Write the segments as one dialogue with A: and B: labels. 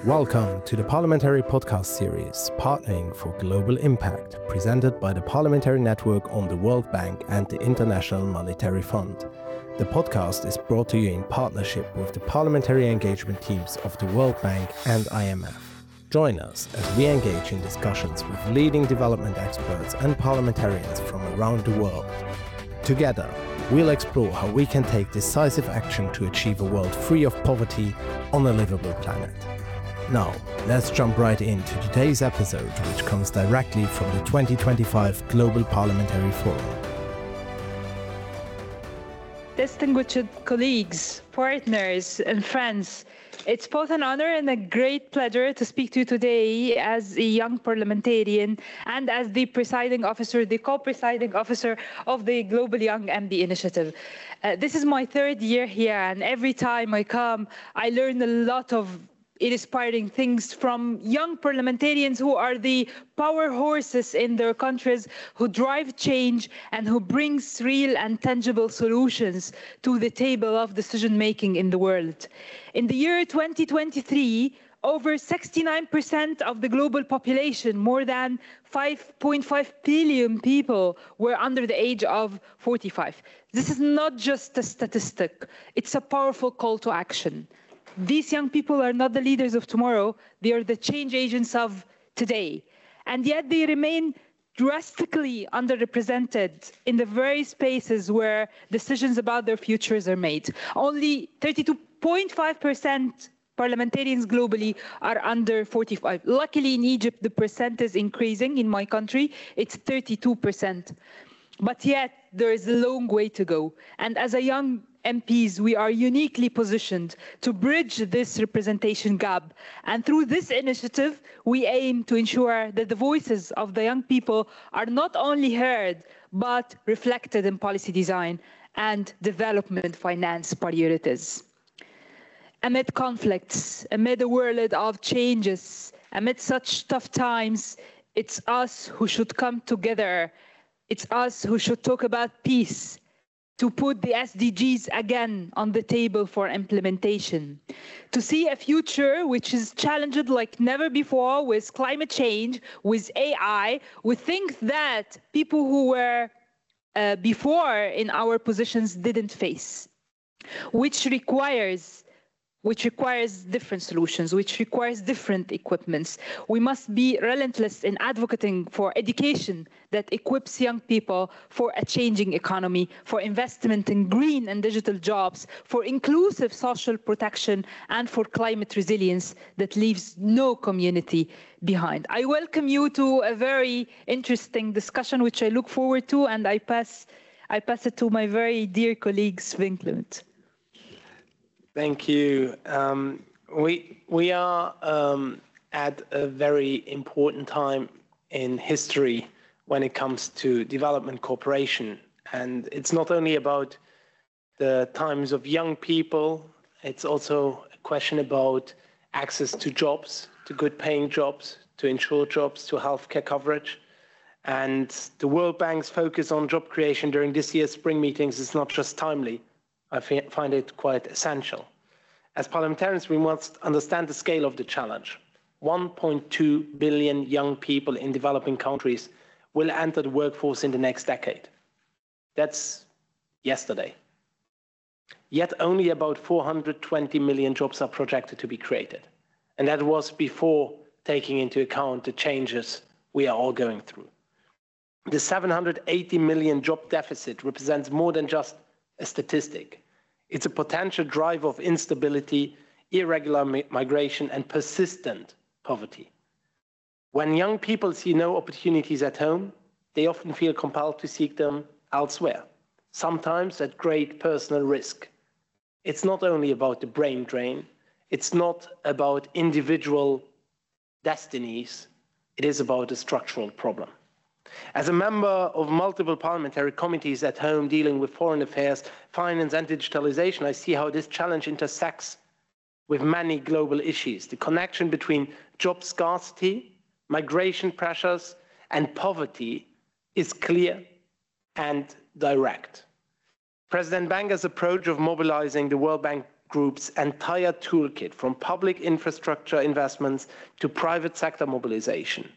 A: Welcome to the Parliamentary Podcast Series, Partnering for Global Impact, presented by the Parliamentary Network on the World Bank and the International Monetary Fund. The podcast is brought to you in partnership with the parliamentary engagement teams of the World Bank and IMF. Join us as we engage in discussions with leading development experts and parliamentarians from around the world. Together, we'll explore how we can take decisive action to achieve a world free of poverty on a livable planet. Now, let's jump right into today's episode, which comes directly from the 2025 Global Parliamentary Forum.
B: Distinguished colleagues, partners, and friends, it's both an honor and a great pleasure to speak to you today as a young parliamentarian and as the presiding officer, the co-presiding officer of the Global Young MD Initiative. This is my third year here, and every time I come, I learn a lot of inspiring things from young parliamentarians who are the power horses in their countries, who drive change and who brings real and tangible solutions to the table of decision-making in the world. In the year 2023, over 69% of the global population, more than 5.5 billion people, were under the age of 45. This is not just a statistic, it's a powerful call to action. These young people are not the leaders of tomorrow, they are the change agents of today. And yet they remain drastically underrepresented in the very spaces where decisions about their futures are made. Only 32.5% parliamentarians globally are under 45. Luckily in Egypt, the percent is increasing. In my country, it's 32%. But yet there is a long way to go. And as a young MPs, we are uniquely positioned to bridge this representation gap. And through this initiative, we aim to ensure that the voices of the young people are not only heard, but reflected in policy design and development finance priorities. Amid conflicts, amid a world of changes, amid such tough times, it's us who should come together. It's us who should talk about peace, to put the SDGs again on the table for implementation, to see a future which is challenged like never before with climate change, with AI, with things that people who were before in our positions didn't face, which requires different solutions, which requires different equipments. We must be relentless in advocating for education that equips young people for a changing economy, for investment in green and digital jobs, for inclusive social protection, and for climate resilience that leaves no community behind. I welcome you to a very interesting discussion, which I look forward to, and I pass it to my very dear colleague, Sven Clement.
C: Thank you. We are at a very important time in history when it comes to development cooperation. And it's not only about the times of young people, it's also a question about access to jobs, to good paying jobs, to insured jobs, to healthcare coverage. And the World Bank's focus on job creation during this year's spring meetings is not just timely, I find it quite essential. As parliamentarians, we must understand the scale of the challenge. 1.2 billion young people in developing countries will enter the workforce in the next decade. That's yesterday. Yet only about 420 million jobs are projected to be created. And that was before taking into account the changes we are all going through. The 780 million job deficit represents more than just a statistic. It's a potential driver of instability, irregular migration, and persistent poverty. When young people see no opportunities at home, they often feel compelled to seek them elsewhere, sometimes at great personal risk. It's not only about the brain drain, it's not about individual destinies, it is about a structural problem. As a member of multiple parliamentary committees at home dealing with foreign affairs, finance and digitalization, I see how this challenge intersects with many global issues. The connection between job scarcity, migration pressures, and poverty is clear and direct. President Banger's approach of mobilizing the World Bank Group's entire toolkit, from public infrastructure investments to private sector mobilization,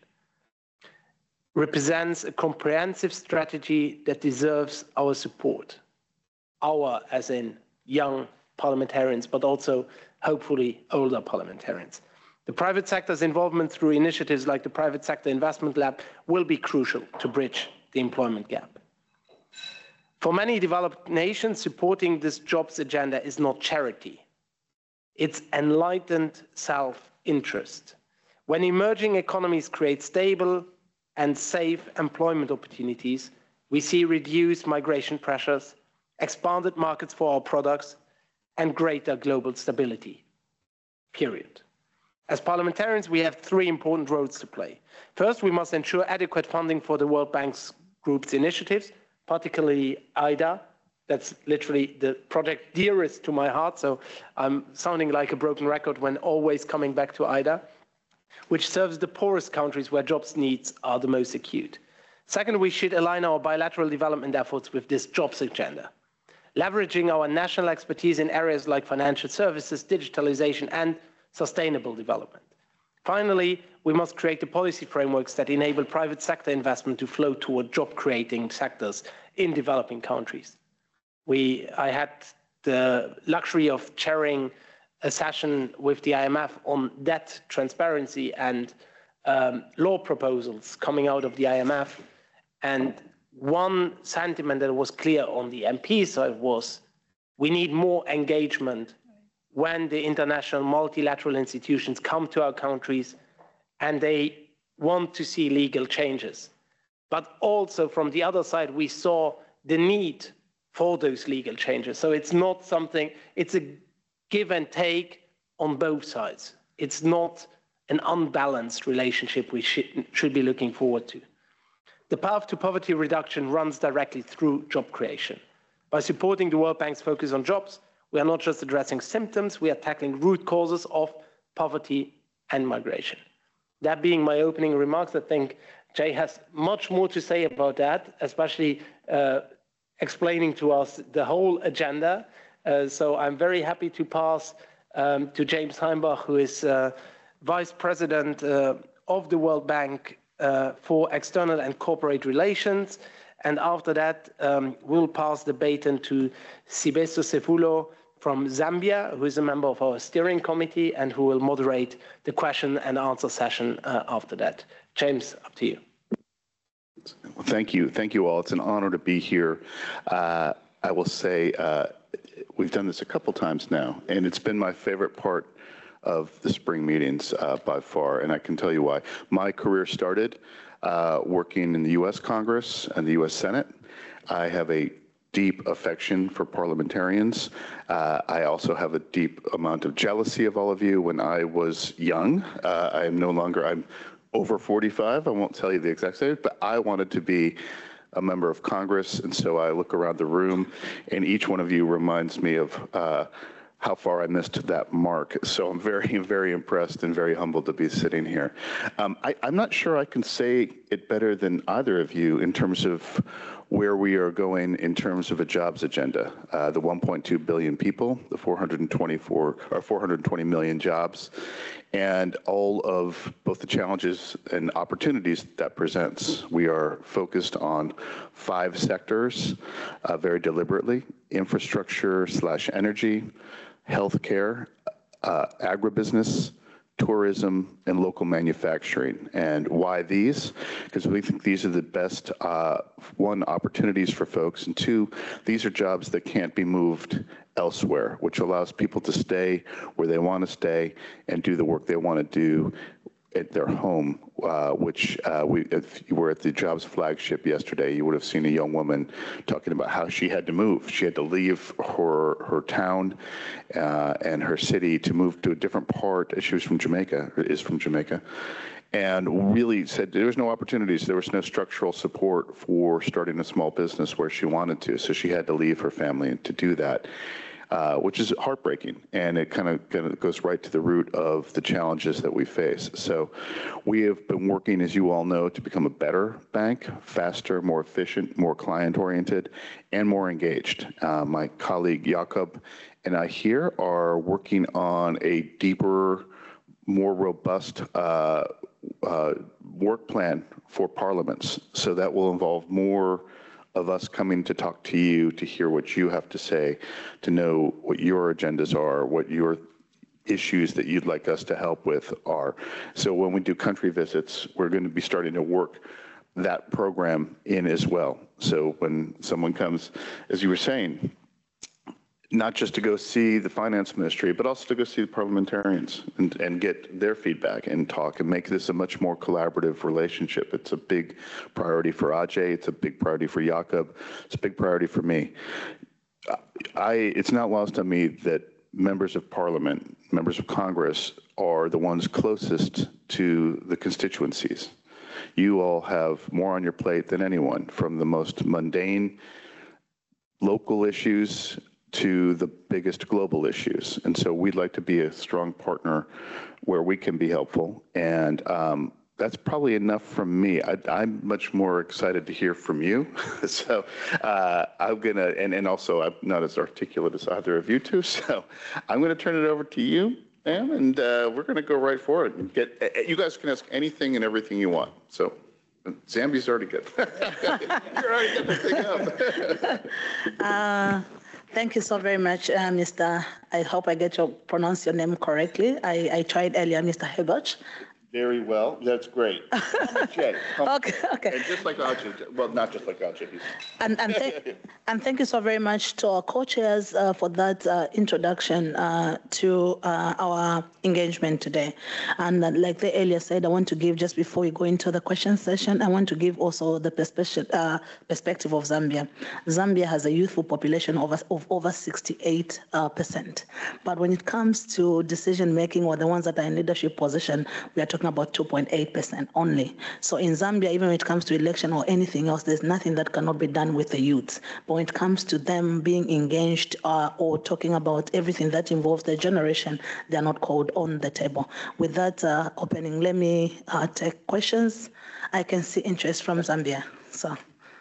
C: represents a comprehensive strategy that deserves our support. Our, as in young parliamentarians, but also hopefully older parliamentarians. The private sector's involvement through initiatives like the Private Sector Investment Lab will be crucial to bridge the employment gap. For many developed nations, supporting this jobs agenda is not charity. It's enlightened self-interest. When emerging economies create stable and safe employment opportunities, we see reduced migration pressures, expanded markets for our products, and greater global stability, period. As parliamentarians, we have three important roles to play. First, we must ensure adequate funding for the World Bank's group's initiatives, particularly IDA. That's literally the project dearest to my heart, so I'm sounding like a broken record when always coming back to IDA, which serves the poorest countries where jobs needs are the most acute. Second, we should align our bilateral development efforts with this jobs agenda, leveraging our national expertise in areas like financial services, digitalization, and sustainable development. Finally, we must create the policy frameworks that enable private sector investment to flow toward job-creating sectors in developing countries. I had the luxury of chairing a session with the IMF on debt transparency and law proposals coming out of the IMF. And one sentiment that was clear on the MP side was, we need more engagement when the international multilateral institutions come to our countries and they want to see legal changes. But also from the other side, we saw the need for those legal changes. So it's not something, it's a give and take on both sides. It's not an unbalanced relationship we should be looking forward to. The path to poverty reduction runs directly through job creation. By supporting the World Bank's focus on jobs, we are not just addressing symptoms, we are tackling root causes of poverty and migration. That being my opening remarks, I think Jay has much more to say about that, especially explaining to us the whole agenda. So I'm very happy to pass to James Heimbach, who is Vice President of the World Bank for External and Corporate Relations. And after that, we'll pass the baton to Sibeso Sefulo from Zambia, who is a member of our steering committee and who will moderate the question and answer session after that. James, up to you.
D: Thank you. Thank you all. It's an honor to be here. I will say we've done this a couple times now, and it's been my favorite part of the spring meetings by far, and I can tell you why. My career started working in the U.S. Congress and the U.S. Senate. I have a deep affection for parliamentarians. I also have a deep amount of jealousy of all of you. When I was young, I'm over 45, I won't tell you the exact age, but I wanted to be a member of Congress, and so I look around the room, and each one of you reminds me of how far I missed that mark. So I'm very, very impressed and very humbled to be sitting here. I'm not sure I can say it better than either of you in terms of where we are going in terms of a jobs agenda. The 1.2 billion people, the 420 million jobs, and all of both the challenges and opportunities that presents. We are focused on 5 sectors very deliberately: infrastructure/energy, healthcare, agribusiness, tourism, and local manufacturing. And why these? Because we think these are the best, one, opportunities for folks, and two, these are jobs that can't be moved elsewhere, which allows people to stay where they want to stay and do the work they want to do at their home, if you were at the jobs flagship yesterday, you would have seen a young woman talking about how she had to move. She had to leave her town and her city to move to a different part. She was from Jamaica, or is from Jamaica, and really said there was no opportunities. There was no structural support for starting a small business where she wanted to, so she had to leave her family to do that. Which is heartbreaking, and it kind of goes right to the root of the challenges that we face. So we have been working, as you all know, to become a better bank, faster, more efficient, more client-oriented, and more engaged. My colleague Jakob and I hear are working on a deeper, more robust work plan for parliaments. So that will involve more of us coming to talk to you, to hear what you have to say, to know what your agendas are, what your issues that you'd like us to help with are. So when we do country visits, we're going to be starting to work that program in as well. So when someone comes, as you were saying, not just to go see the finance ministry, but also to go see the parliamentarians and get their feedback and talk and make this a much more collaborative relationship. It's a big priority for Ajay. It's a big priority for Jakob. It's a big priority for me. It's not lost on me that members of parliament, members of Congress are the ones closest to the constituencies. You all have more on your plate than anyone, from the most mundane local issues to the biggest global issues. And so we'd like to be a strong partner where we can be helpful. And that's probably enough from me. I'm much more excited to hear from you. So I'm gonna, and also I'm not as articulate as either of you two, so I'm gonna turn it over to you, ma'am, and we're gonna go right for it and you guys can ask anything and everything you want. So Zambia's already good. You're already getting the thing up.
E: Thank you so very much, Mr. I hope I get to pronounce your name correctly. I tried earlier, Mr. Hebert.
D: Very well. That's great.
E: Okay.
D: And just like Ajay, well, not just like Ajay.
E: And thank you so very much to our co-chairs for that introduction to our engagement today. And like they earlier said, I want to give, just before we go into the question session, I want to give also the perspective of Zambia. Zambia has a youthful population of over 68%. But when it comes to decision making, or the ones that are in leadership position, we are talking about 2.8% only. So in Zambia, even when it comes to election or anything else, there's nothing that cannot be done with the youth. But when it comes to them being engaged or talking about everything that involves their generation, they're not called on the table. With that opening, let me take questions. I can see interest from Zambia. So.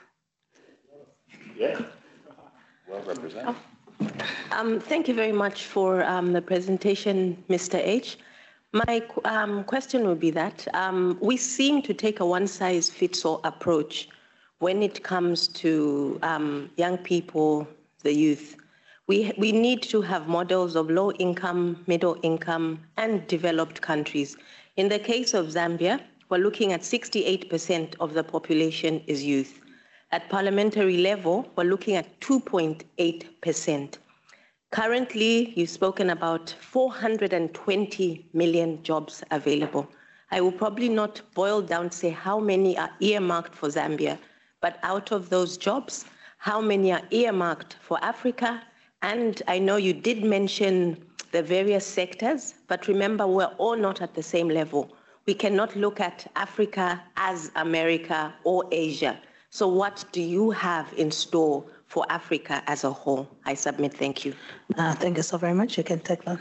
D: Yeah, well represented.
F: Thank you very much for the presentation, Mr. H. My question would be that we seem to take a one-size-fits-all approach when it comes to young people, the youth. We need to have models of low income, middle income, and developed countries. In the case of Zambia, we're looking at 68% of the population is youth. At parliamentary level, we're looking at 2.8%. Currently, you've spoken about 420 million jobs available. I will probably not boil down to say how many are earmarked for Zambia, but out of those jobs, how many are earmarked for Africa? And I know you did mention the various sectors, but remember, we're all not at the same level. We cannot look at Africa as America or Asia. So what do you have in store for Africa as a whole? I submit. Thank you.
E: Thank you so very much. You can take that.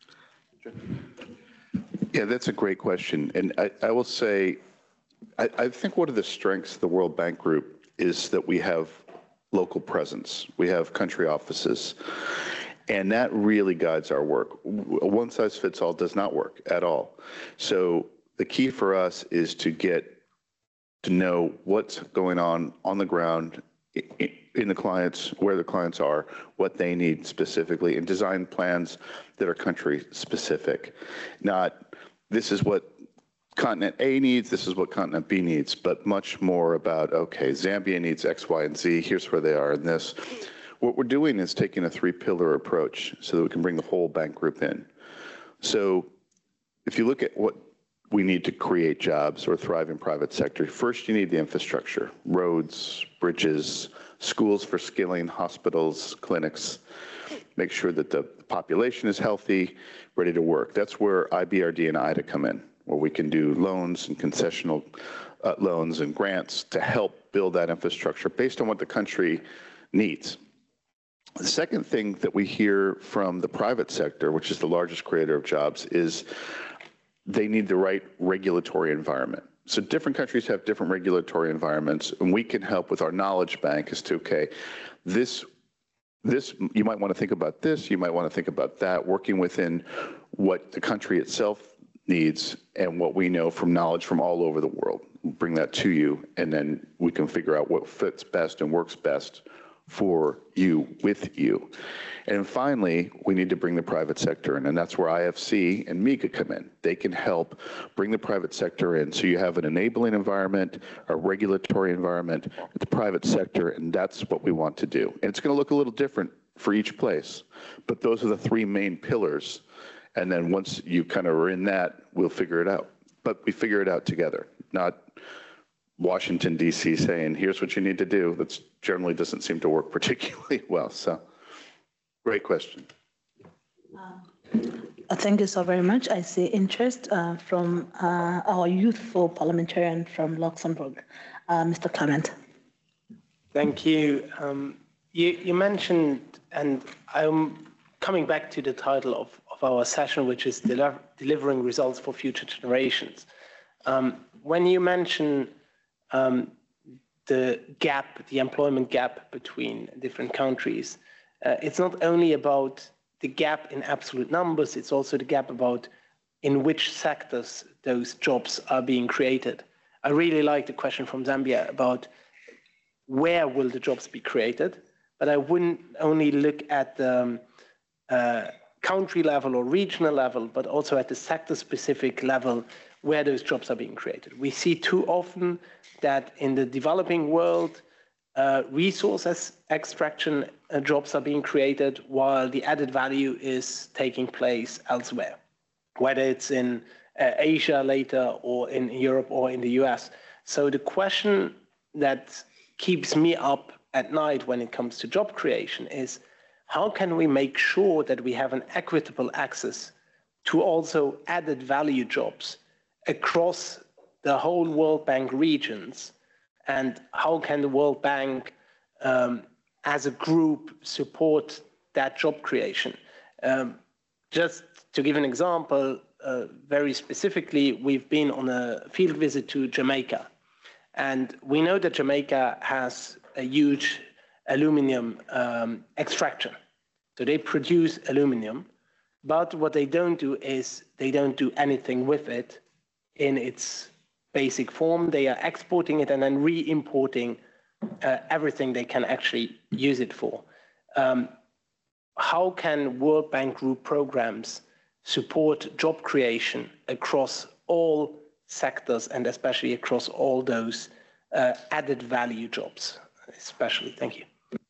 D: Yeah, that's a great question. And I will say, I think one of the strengths of the World Bank Group is that we have local presence. We have country offices. And that really guides our work. One size fits all does not work at all. So the key for us is to get to know what's going on the ground in the clients, where the clients are, what they need specifically, and design plans that are country specific. Not, this is what continent A needs, this is what continent B needs, but much more about, okay, Zambia needs X, Y, and Z, here's where they are in this. What we're doing is taking a three-pillar approach so that we can bring the whole bank group in. So if you look at what we need to create jobs or thrive in private sector, first you need the infrastructure, roads, bridges, schools for skilling, hospitals, clinics. Make sure that the population is healthy, ready to work. That's where IBRD and IDA come in, where we can do loans and concessional loans and grants to help build that infrastructure based on what the country needs. The second thing that we hear from the private sector, which is the largest creator of jobs, is they need the right regulatory environment. So different countries have different regulatory environments, and we can help with our knowledge bank as to, okay, this this, you might want to think about this, you might want to think about that, working within what the country itself needs and what we know from knowledge from all over the world. We'll bring that to you, and then we can figure out what fits best and works best for you, with you. And finally, we need to bring the private sector in, and that's where IFC and MIGA come in. They can help bring the private sector in, so you have an enabling environment, a regulatory environment, the private sector, and that's what we want to do. And it's going to look a little different for each place, but those are the three main pillars. And then once you kind of are in that, we'll figure it out. But we figure it out together, not Washington, D.C. saying, here's what you need to do. That generally doesn't seem to work particularly well. So, great question.
E: Thank you so very much. I see interest from our youthful parliamentarian from Luxembourg, Mr. Clement.
C: Thank you. You mentioned, and I'm coming back to the title of our session, which is delivering results for future generations. When you mention the gap, the employment gap between different countries, it's not only about the gap in absolute numbers, it's also the gap about in which sectors those jobs are being created. I really like the question from Zambia about where will the jobs be created, but I wouldn't only look at the country level or regional level, but also at the sector-specific level where those jobs are being created. We see too often that in the developing world, resource extraction jobs are being created while the added value is taking place elsewhere, whether it's in Asia later or in Europe or in the US. So the question that keeps me up at night when it comes to job creation is, how can we make sure that we have an equitable access to also added value jobs across the whole World Bank regions? And how can the World Bank as a group support that job creation? Just to give an example, very specifically, we've been on a field visit to Jamaica. And we know that Jamaica has a huge aluminum extraction. So they produce aluminum, but what they don't do is they don't do anything with it in its basic form. They are exporting it and then re-importing everything they can actually use it for. How can World Bank Group programs support job creation across all sectors and especially across all those added value jobs, especially? Thank you.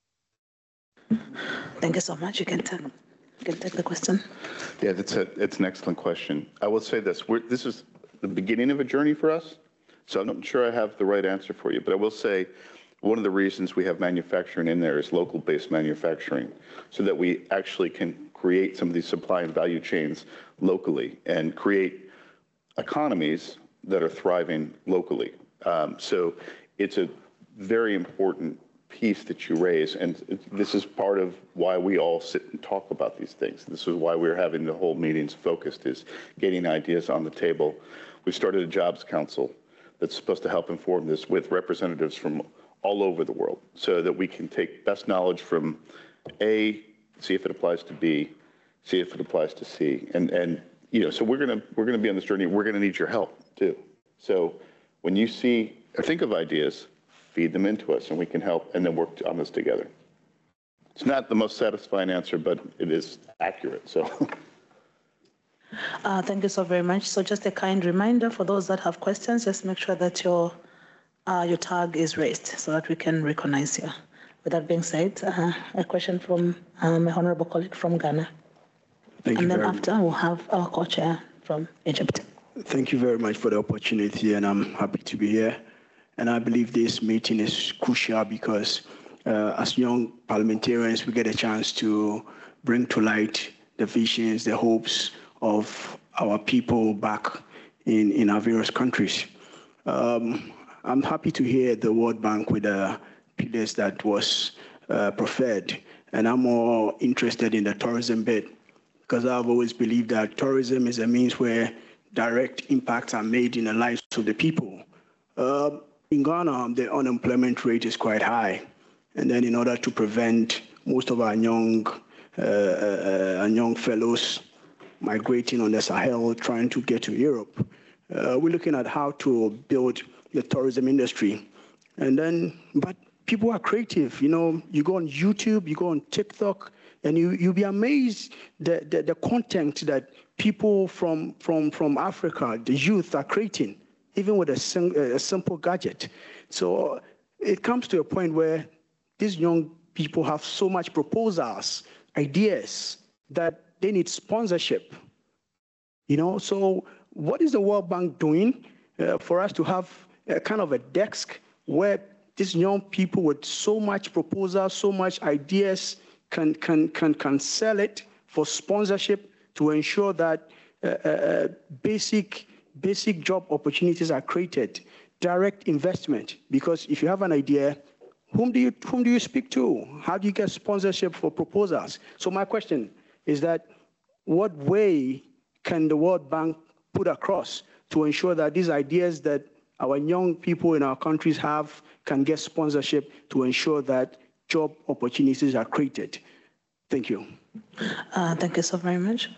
E: Thank you so much. You can take the question.
D: Yeah, it's an excellent question. I will say this, this is the beginning of a journey for us, so I'm not sure I have the right answer for you, but I will say one of the reasons we have manufacturing in there is local-based manufacturing, so that we actually can create some of these supply and value chains locally and create economies that are thriving locally. So it's a very important piece that you raise, and this is part of why we all sit and talk about these things. This is why we're having the whole meetings focused, is getting ideas on the table. We started a jobs council that's supposed to help inform this with representatives from all over the world, so that we can take best knowledge from A, see if it applies to B, see if it applies to C, and you know, so we're gonna be on this journey. We're gonna need your help too. So when you see or think of ideas, feed them into us, and we can help, and then work on this together. It's not the most satisfying answer, but it is accurate. So.
E: Thank you so very much. So just a kind reminder for those that have questions, just make sure that your tag is raised so that we can recognize you. With that being said, a question from my honorable colleague from Ghana.
G: Thank you.
E: And then after, we'll have our co-chair from Egypt.
G: Thank you very much for the opportunity, and I'm happy to be here. And I believe this meeting is crucial because as young parliamentarians, we get a chance to bring to light the visions, the hopes of our people back in our various countries. I'm happy to hear the World Bank with the pillars that was preferred, and I'm more interested in the tourism bit, because I've always believed that tourism is a means where direct impacts are made in the lives of the people. In Ghana, the unemployment rate is quite high. And then in order to prevent most of our young fellows migrating on the Sahel, trying to get to Europe. We're looking at how to build the tourism industry. But people are creative. You know, you go on YouTube, you go on TikTok, and you'll be amazed the content that people from Africa, the youth, are creating, even with a simple gadget. So it comes to a point where these young people have so much proposals, ideas, that they need sponsorship. You know, so what is the World Bank doing for us to have a kind of a desk where these young people with so much proposals, so much ideas can sell it for sponsorship to ensure that basic job opportunities are created, direct investment? Because if you have an idea, whom do you speak to? How do you get sponsorship for proposals? So my question is that what way can the World Bank put across to ensure that these ideas that our young people in our countries have can get sponsorship to ensure that job opportunities are created? Thank you.
E: Thank you so very much.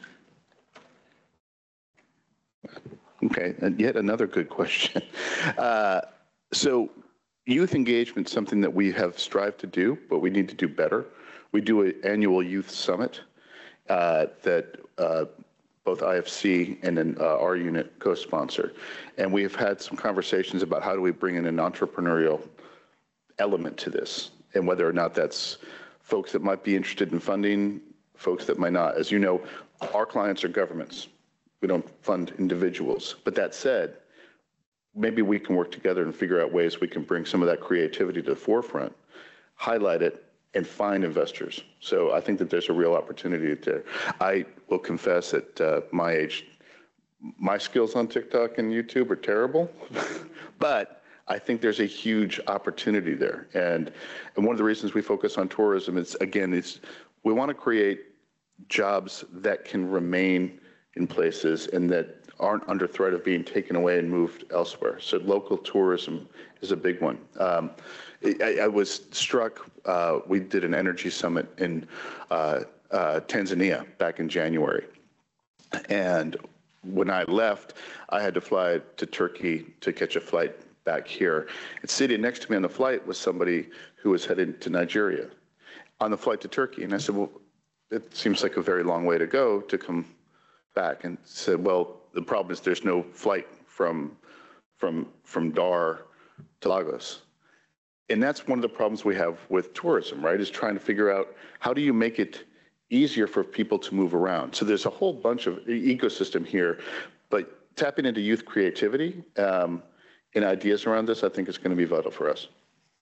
D: Okay, and yet another good question. So youth engagement is something that we have strived to do, but we need to do better. We do an annual youth summit that both IFC and then our unit co-sponsor. And we have had some conversations about how do we bring in an entrepreneurial element to this, and whether or not that's folks that might be interested in funding, folks that might not. As you know, our clients are governments. We don't fund individuals. But that said, maybe we can work together and figure out ways we can bring some of that creativity to the forefront, highlight it, and find investors. So I think that there's a real opportunity there. I will confess at my age, my skills on TikTok and YouTube are terrible, but I think there's a huge opportunity there. And one of the reasons we focus on tourism is, again, we want to create jobs that can remain in places and that aren't under threat of being taken away and moved elsewhere. So local tourism is a big one. I was struck, we did an energy summit in Tanzania back in January. And when I left, I had to fly to Turkey to catch a flight back here. And sitting next to me on the flight was somebody who was headed to Nigeria on the flight to Turkey. And I said, well, it seems like a very long way to go to come back. And said, well, the problem is there's no flight from Dar to Lagos. And that's one of the problems we have with tourism, right, is trying to figure out how do you make it easier for people to move around. So there's a whole bunch of ecosystem here, but tapping into youth creativity and ideas around this, I think is going to be vital for us.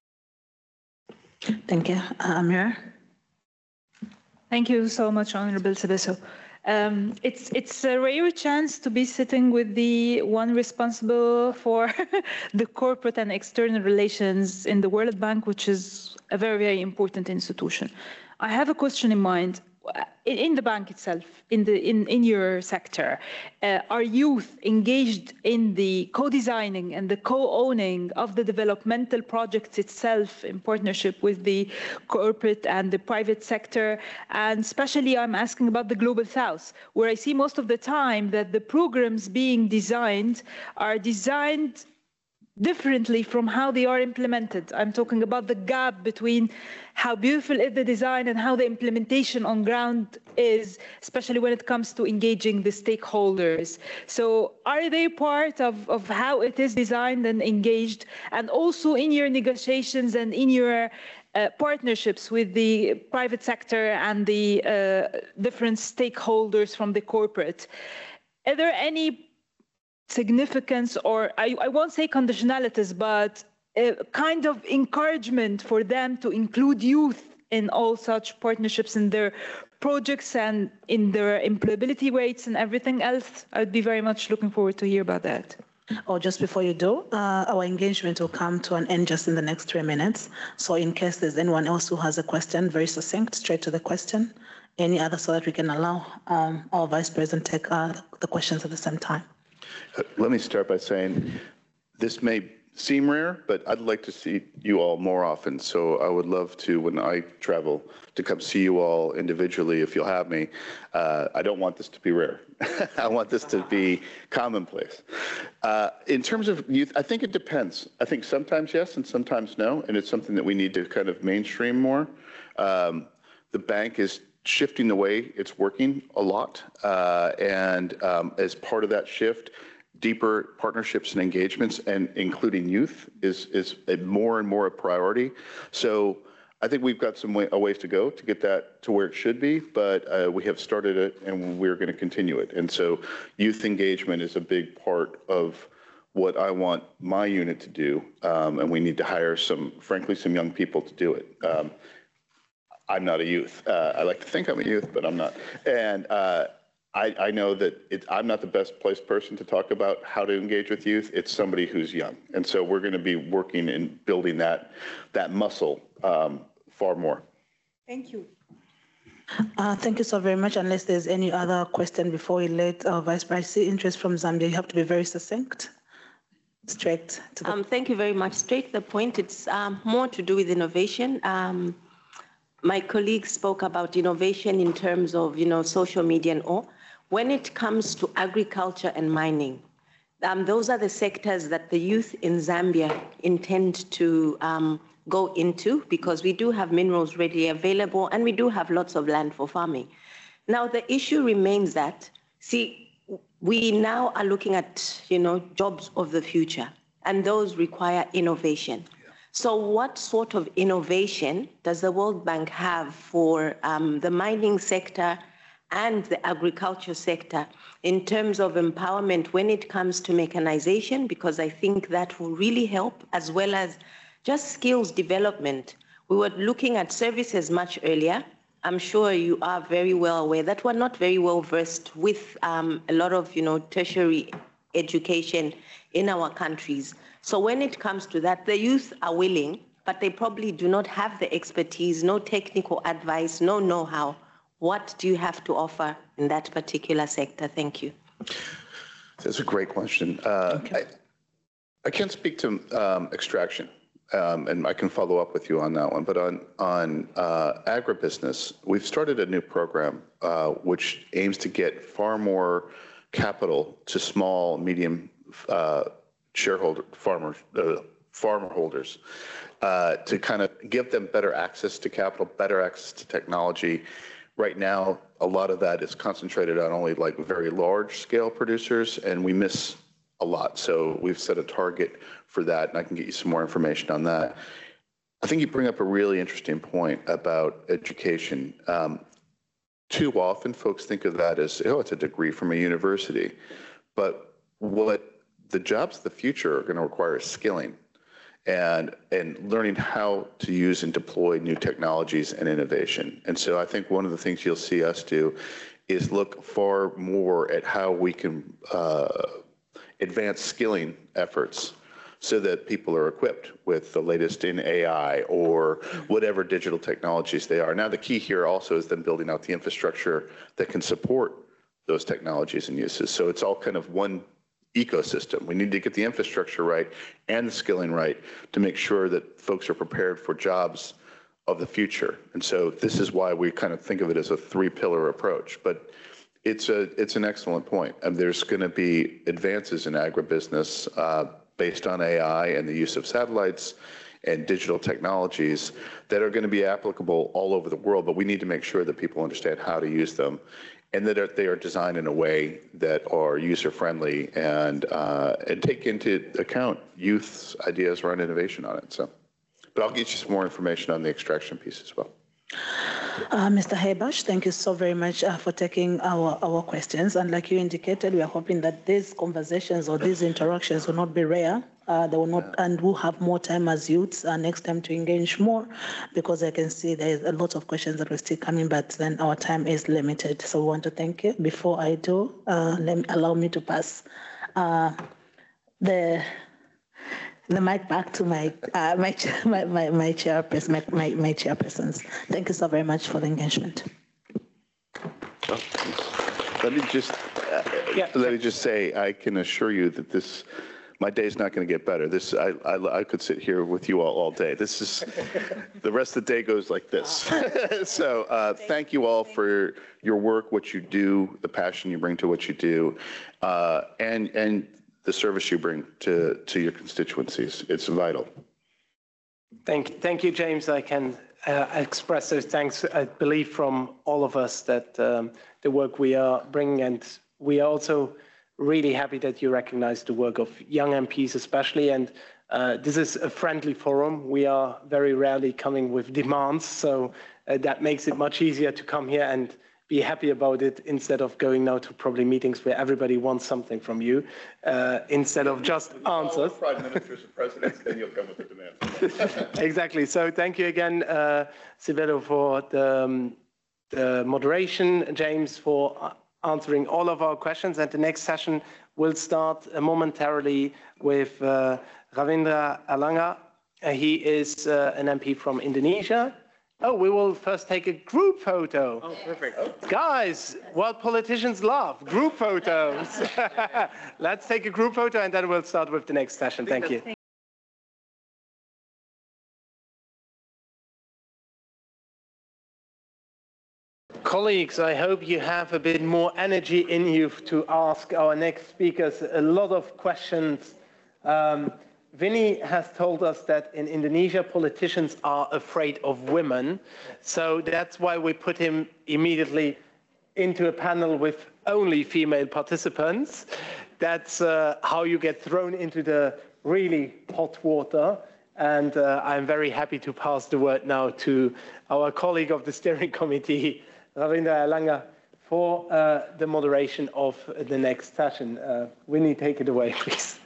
E: Thank you. Amira?
B: Thank you so much, Honorable Sibiso. It's a rare chance to be sitting with the one responsible for the corporate and external relations in the World Bank, which is a very, very important institution. I have a question in mind. In the bank itself, in your sector, are youth engaged in the co-designing and the co-owning of the developmental projects itself in partnership with the corporate and the private sector? And especially I'm asking about the Global South, where I see most of the time that the programs being designed are designed differently from how they are implemented. I'm talking about the gap between how beautiful is the design and how the implementation on ground is, especially when it comes to engaging the stakeholders. So are they part of how it is designed and engaged? And also in your negotiations and in your partnerships with the private sector and the different stakeholders from the corporate, are there any significance, or I won't say conditionalities, but a kind of encouragement for them to include youth in all such partnerships in their projects and in their employability rates and everything else? I'd be very much looking forward to hear about that.
E: Oh, just before you do, our engagement will come to an end just in the next 3 minutes. So in case there's anyone else who has a question, very succinct, straight to the question. Any other, so that we can allow our Vice President take the questions at the same time.
D: Let me start by saying this may seem rare, but I'd like to see you all more often. So I would love to, when I travel, to come see you all individually if you'll have me. I don't want this to be rare. I want this to be commonplace. In terms of youth, I think it depends. I think sometimes yes and sometimes no, and it's something that we need to kind of mainstream more. The bank is shifting the way it's working a lot, and as part of that shift, deeper partnerships and engagements, and including youth, is more and more a priority. So I think we've got a ways to go to get that to where it should be, but we have started it and we're going to continue it. And so youth engagement is a big part of what I want my unit to do, and we need to hire frankly, some young people to do it. I'm not a youth. I like to think I'm a youth, but I'm not. And I know that I'm not the best placed person to talk about how to engage with youth. It's somebody who's young. And so we're going to be working and building that muscle far more.
B: Thank you.
E: Thank you so very much. Unless there's any other question before we let our Vice President interest from Zambia, you have to be very succinct. Straight to the
F: Thank you very much. Straight to the point. It's more to do with innovation. My colleague spoke about innovation in terms of, social media and all. When it comes to agriculture and mining, those are the sectors that the youth in Zambia intend to go into, because we do have minerals readily available and we do have lots of land for farming. Now, the issue remains that, we now are looking at, jobs of the future, and those require innovation. So what sort of innovation does the World Bank have for the mining sector and the agriculture sector in terms of empowerment when it comes to mechanization? Because I think that will really help, as well as just skills development. We were looking at services much earlier. I'm sure you are very well aware that we're not very well versed with a lot of, tertiary education in our countries. So when it comes to that, the youth are willing, but they probably do not have the expertise, no technical advice, no know-how. What do you have to offer in that particular sector? Thank you.
D: That's a great question. I can't speak to extraction, and I can follow up with you on that one. But on agribusiness, we've started a new program which aims to get far more capital to small, medium farmer holders, to kind of give them better access to capital, better access to technology. Right now, a lot of that is concentrated on only like very large scale producers, and we miss a lot. So we've set a target for that, and I can get you some more information on that. I think you bring up a really interesting point about education. Too often folks think of that as, it's a degree from a university. But what the jobs of the future are going to require is skilling and learning how to use and deploy new technologies and innovation. And so I think one of the things you'll see us do is look far more at how we can advance skilling efforts so that people are equipped with the latest in AI or whatever digital technologies they are. Now, the key here also is then building out the infrastructure that can support those technologies and uses. So it's all kind of one ecosystem. We need to get the infrastructure right and the skilling right to make sure that folks are prepared for jobs of the future. And so this is why we kind of think of it as a three-pillar approach. But it's an excellent point. And there's going to be advances in agribusiness based on AI and the use of satellites and digital technologies that are going to be applicable all over the world. But we need to make sure that people understand how to use them, and that they are designed in a way that are user-friendly and take into account youth's ideas around innovation on it. So, but I'll get you some more information on the extraction piece as well.
E: Mr. Habash, thank you so very much for taking our questions. And like you indicated, we are hoping that these conversations or these interactions will not be rare. They will not, and we'll have more time as youths next time to engage more, because I can see there's a lot of questions that are still coming, but then our time is limited. So we want to thank you. Before I do, allow me to pass the mic back to my chairpersons. Thank you so very much for the engagement.
D: Let me just say, I can assure you that this my day's not going to get better. I could sit here with you all day. This is, the rest of the day goes like this. So thank you all for your work, what you do, the passion you bring to what you do, and the service you bring to your constituencies. It's vital.
C: Thank you, James. I can express those thanks, I believe, from all of us that the work we are bringing, and we are also really happy that you recognize the work of young MPs especially, and this is a friendly forum. We are very rarely coming with demands, so that makes it much easier to come here and be happy about it instead of going now to probably meetings where everybody wants something from you, instead of just answers.
D: Prime ministers and presidents, then you'll come with the demand.
C: Exactly. So thank you again, Sibelo, for the moderation, James for answering all of our questions. And the next session will start momentarily with Ravindra Alanga. He is an MP from Indonesia. Oh, we will first take a group photo.
H: Oh, perfect.
C: Guys, what politicians love, group photos. Let's take a group photo and then we'll start with the next session. Thank you. Colleagues, I hope you have a bit more energy in you to ask our next speakers a lot of questions. Vinny has told us that in Indonesia, politicians are afraid of women. So that's why we put him immediately into a panel with only female participants. That's how you get thrown into the really hot water. And I'm very happy to pass the word now to our colleague of the steering committee, Ravindra Alanga, for the moderation of the next session. Winnie, take it away, please.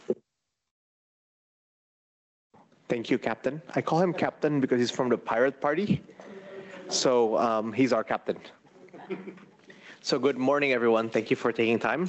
H: Thank you, Captain. I call him Captain because he's from the Pirate Party. So he's our captain. So good morning, everyone. Thank you for taking time.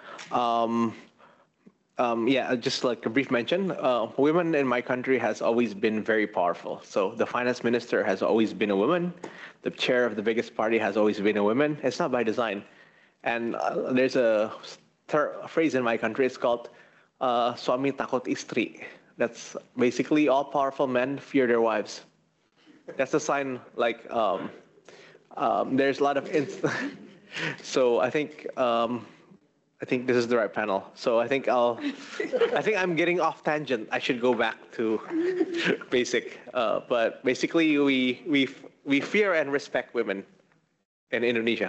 H: Yeah, just like a brief mention, women in my country has always been very powerful. So the finance minister has always been a woman. The chair of the biggest party has always been a woman. It's not by design. And there's a phrase in my country, it's called suami takut istri. That's basically all powerful men fear their wives. That's a sign, like, there's a lot of, so I think this is the right panel. So I think I'm getting off tangent. I should go back to basic. But basically, we fear and respect women in Indonesia.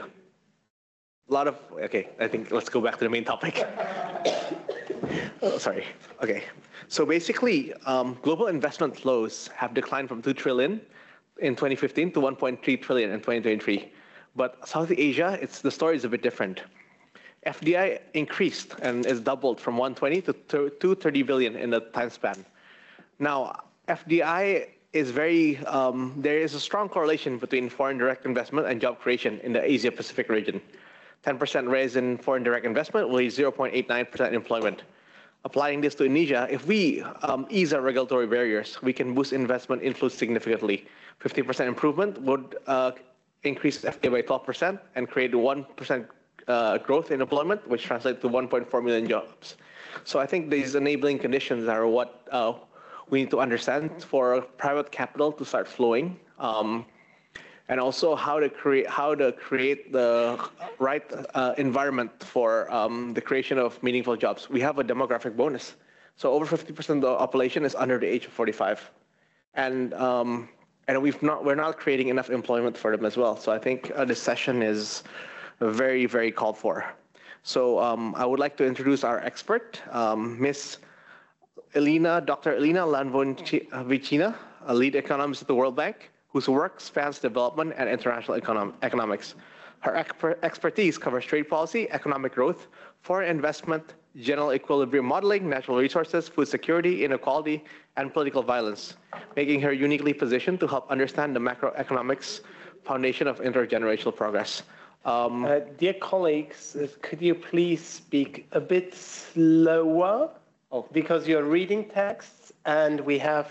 H: Okay, I think let's go back to the main topic. Oh, sorry. Okay. So basically, global investment flows have declined from 2 trillion in 2015 to 1.3 trillion in 2023. But Southeast Asia, the story is a bit different. FDI increased and is doubled from 120 to 230 billion in the time span. Now, FDI is there is a strong correlation between foreign direct investment and job creation in the Asia-Pacific region. 10% raise in foreign direct investment will lead 0.89% employment. Applying this to Indonesia, if we ease our regulatory barriers, we can boost investment inflows significantly. 50% improvement would increase FDI by 12% and create 1% growth in employment, which translates to 1.4 million jobs. So I think these enabling conditions are what we need to understand for private capital to start flowing, and also how to create the right environment for the creation of meaningful jobs. We have a demographic bonus, so over 50% of the population is under the age of 45, and we're not creating enough employment for them as well. So I think this session is very, very called for. So I would like to introduce our expert, Ms. Dr. Elina Lanvon-Vicina, a lead economist at the World Bank, whose work spans development and international economics. Her expertise covers trade policy, economic growth, foreign investment, general equilibrium modeling, natural resources, food security, inequality, and political violence, making her uniquely positioned to help understand the macroeconomics foundation of intergenerational progress.
C: Dear colleagues, could you please speak a bit slower? Because you're reading texts and we have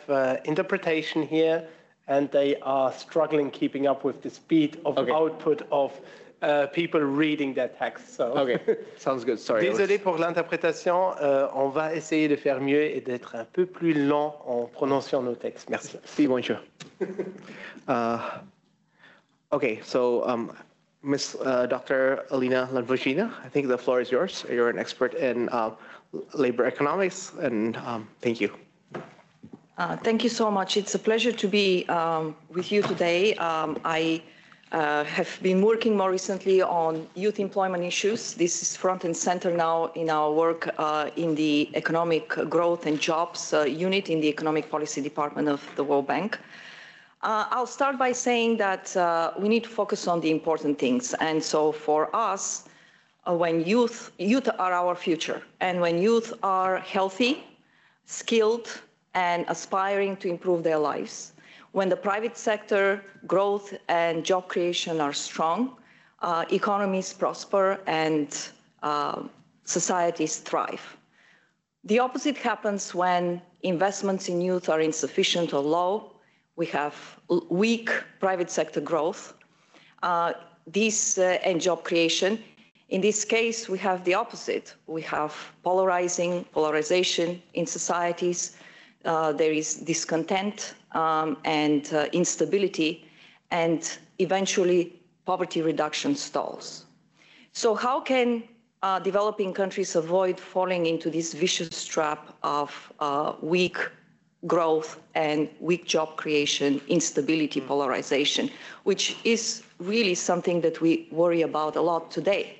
C: interpretation here, and they are struggling keeping up with the speed of output of people reading that text. So.
H: Okay, sounds good. Sorry.
C: Désolé pour l'interprétation. On va essayer de faire mieux et d'être un peu plus lent en prononçant nos textes. Merci.
H: Steve, won't you? Okay, so Ms. Dr. Alina Lanvogina, I think the floor is yours. You're an expert in labor economics, and thank you.
I: Thank you so much. It's a pleasure to be with you today. I have been working more recently on youth employment issues. This is front and center now in our work in the Economic Growth and Jobs unit in the Economic Policy Department of the World Bank. I'll start by saying that we need to focus on the important things. And so for us, when youth are our future, and when youth are healthy, skilled, and aspiring to improve their lives, when the private sector growth and job creation are strong, economies prosper and societies thrive. The opposite happens when investments in youth are insufficient or low. We have weak private sector growth, and job creation. In this case, we have the opposite. We have polarization in societies. There is discontent and instability, and eventually poverty reduction stalls. So how can developing countries avoid falling into this vicious trap of weak growth and weak job creation, instability, polarization, which is really something that we worry about a lot today?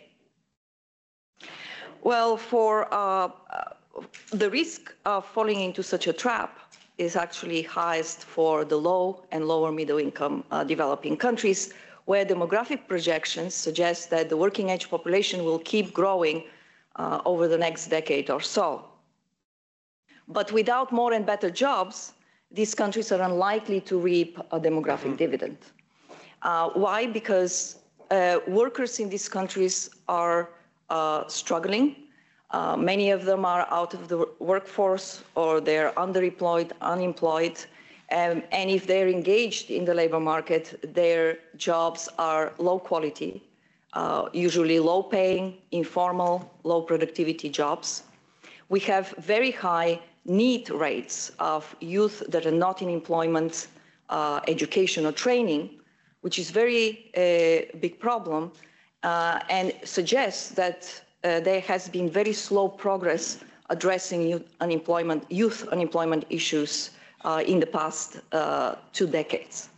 I: Well, for the risk of falling into such a trap is actually highest for the low and lower middle income developing countries, where demographic projections suggest that the working age population will keep growing over the next decade or so. But without more and better jobs, these countries are unlikely to reap a demographic dividend. Why? Because workers in these countries are struggling. Many of them are out of the workforce, or they're underemployed, unemployed. And if they're engaged in the labor market, their jobs are low quality, usually low paying, informal, low productivity jobs. We have very high need rates of youth that are not in employment, education or training, which is very big problem, and suggests that there has been very slow progress addressing youth unemployment issues in the past 2 decades.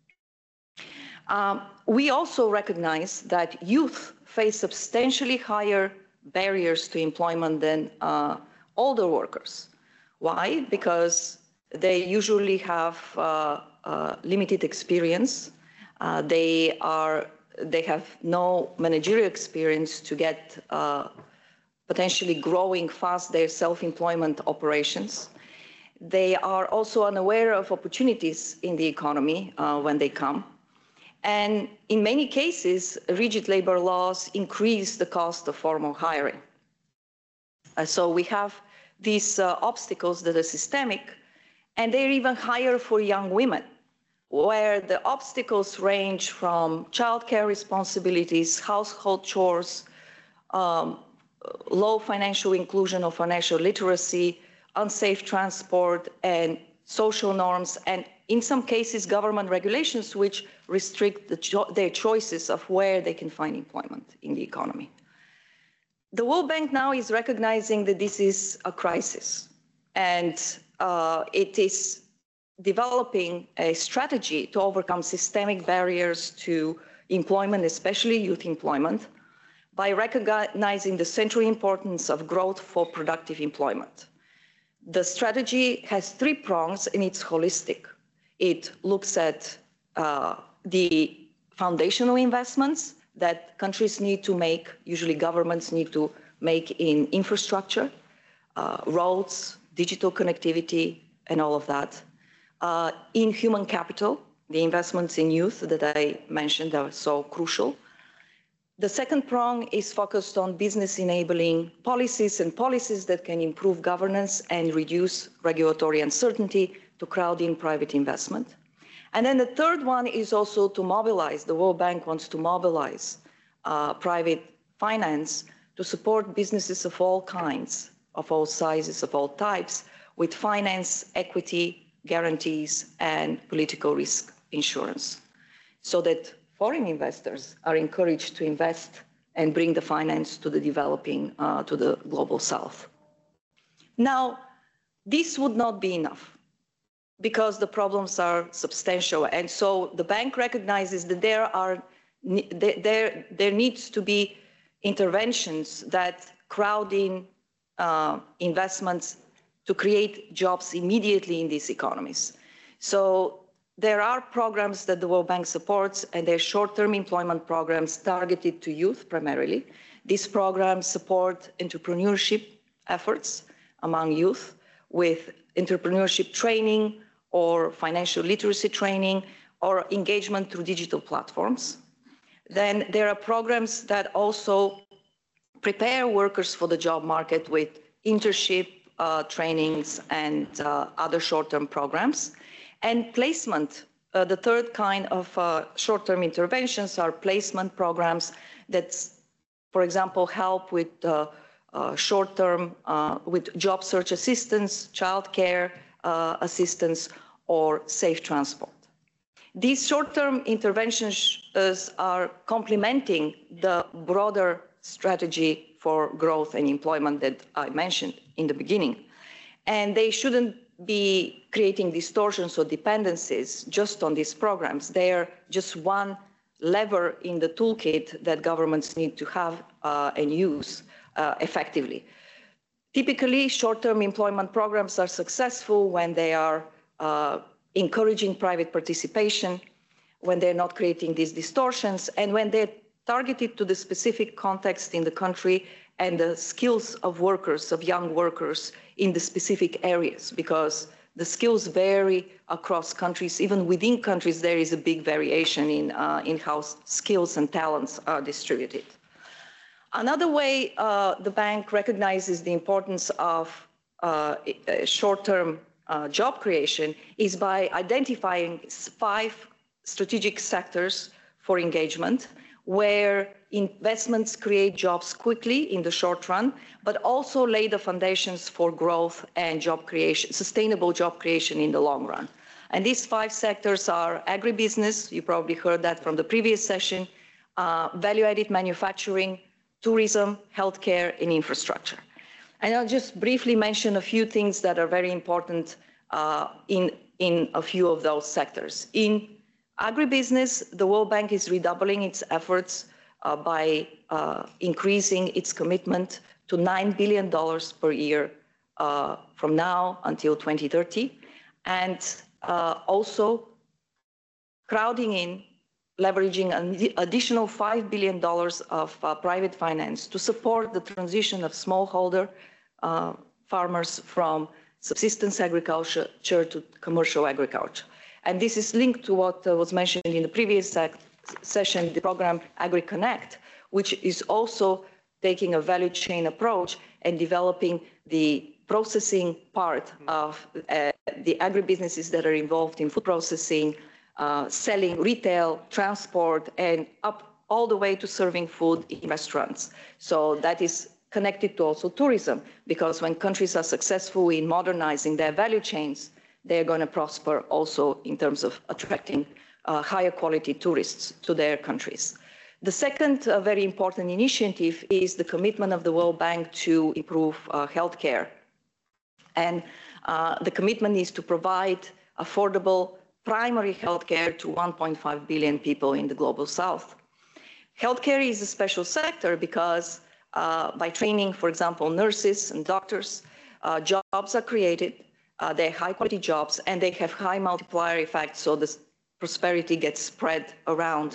I: We also recognize that youth face substantially higher barriers to employment than older workers. Why? Because they usually have limited experience. They have no managerial experience to get potentially growing fast their self-employment operations. They are also unaware of opportunities in the economy when they come. And in many cases, rigid labor laws increase the cost of formal hiring. So we have these obstacles that are systemic, and they're even higher for young women, where the obstacles range from childcare responsibilities, household chores, low financial inclusion or financial literacy, unsafe transport, and social norms, and in some cases, government regulations which restrict their choices of where they can find employment in the economy. The World Bank now is recognizing that this is a crisis, and it is developing a strategy to overcome systemic barriers to employment, especially youth employment, by recognizing the central importance of growth for productive employment. The strategy has 3 prongs, and it's holistic. It looks at the foundational investments that countries need to make, usually governments need to make in infrastructure, roads, digital connectivity, and all of that. In human capital, the investments in youth that I mentioned are so crucial. The second prong is focused on business enabling policies and policies that can improve governance and reduce regulatory uncertainty to crowd in private investment. And then the third one is also to mobilize, the World Bank wants to mobilize private finance to support businesses of all kinds, of all sizes, of all types, with finance, equity, guarantees, and political risk insurance, so that foreign investors are encouraged to invest and bring the finance to the developing, to the global south. Now, this would not be enough because the problems are substantial. And so the bank recognizes that there needs to be interventions that crowd in investments to create jobs immediately in these economies. So there are programs that the World Bank supports, and they're short-term employment programs targeted to youth primarily. These programs support entrepreneurship efforts among youth with entrepreneurship training or financial literacy training or engagement through digital platforms. Then there are programs that also prepare workers for the job market with internship trainings and other short-term programs. And placement, the third kind of short-term interventions are placement programs that, for example, help with short-term, with job search assistance, childcare assistance, or safe transport. These short-term interventions are complementing the broader strategy for growth and employment that I mentioned in the beginning. And they shouldn't be creating distortions or dependencies just on these programs. They are just one lever in the toolkit that governments need to have and use effectively. Typically, short-term employment programs are successful when they are encouraging private participation, when they're not creating these distortions, and when they're targeted to the specific context in the country and the skills of workers, of young workers in the specific areas, because the skills vary across countries. Even within countries, there is a big variation in how skills and talents are distributed. Another way the bank recognizes the importance of short-term job creation is by identifying 5 strategic sectors for engagement where investments create jobs quickly in the short run, but also lay the foundations for growth and job creation, sustainable job creation in the long run. And these 5 sectors are agribusiness, you probably heard that from the previous session, value-added manufacturing, tourism, healthcare, and infrastructure. And I'll just briefly mention a few things that are very important in a few of those sectors. In agribusiness, the World Bank is redoubling its efforts by increasing its commitment to $9 billion per year from now until 2030, and also crowding in, leveraging an additional $5 billion of private finance to support the transition of smallholder farmers from subsistence agriculture to commercial agriculture. And this is linked to what was mentioned in the previous session, the program AgriConnect, which is also taking a value chain approach and developing the processing part of the agribusinesses that are involved in food processing, selling, retail, transport, and up all the way to serving food in restaurants. So that is connected to also tourism, because when countries are successful in modernizing their value chains, they're going to prosper also in terms of attracting higher quality tourists to their countries. The second very important initiative is the commitment of the World Bank to improve healthcare. And the commitment is to provide affordable primary healthcare to 1.5 billion people in the global south. Healthcare is a special sector because by training, for example, nurses and doctors, jobs are created. They're high-quality jobs, and they have high multiplier effects, so the prosperity gets spread around